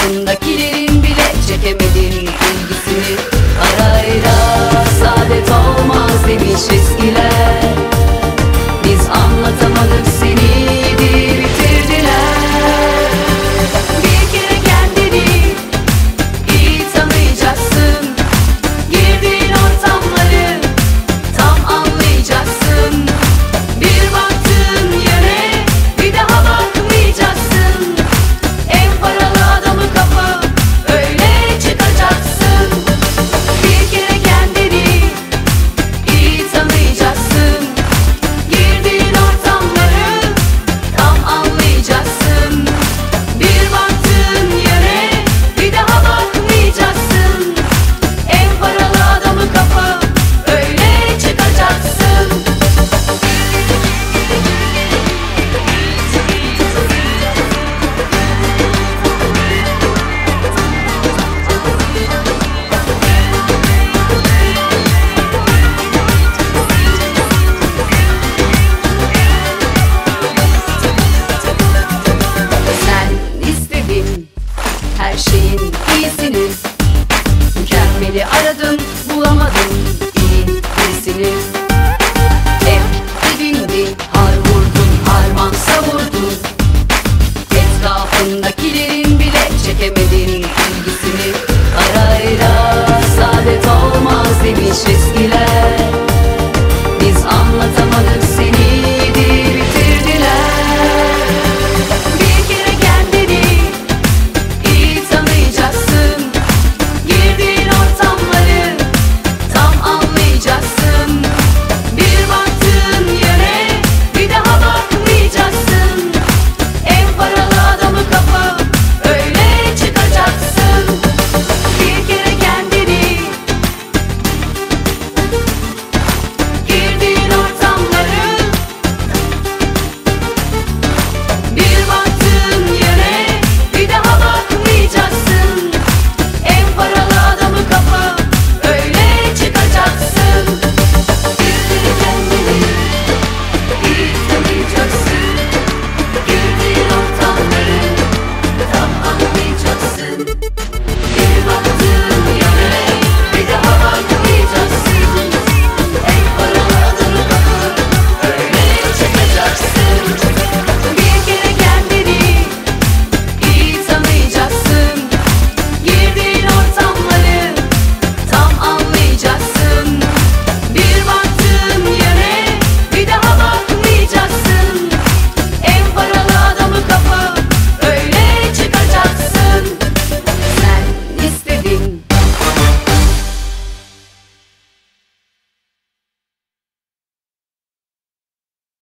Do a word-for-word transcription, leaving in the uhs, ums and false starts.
Etrafındakilerin bile çekemedin ilgisini. Parayla saadet olmaz demiş eskiler. Biz anlatamadık seni, yedi bitirdiler. Bir kere kendini iyi tanıyacaksın. Girdiğin ortamları tam anlayacaksın. Bir baktığın yere bir daha bakmayacaksın. En paralı adamı kapıp öyle çıkacaksın. Bir kere kendini iyi tanıyacaksın. Girdiğin ortamları tam anlayacaksın. Bir baktığın yere bir daha bakmayacaksın. En paralı adamı kapıp öyle çıkacaksın. Sen istedin her şeyin iyisini. Mükemmeli aradın, bulamadın iyi birisini. Hep dibindi, har vurdun, harman savurdun. Etrafındakilerin bile çekemedin ilgisini. Parayla saadet olmaz demiş eskiler.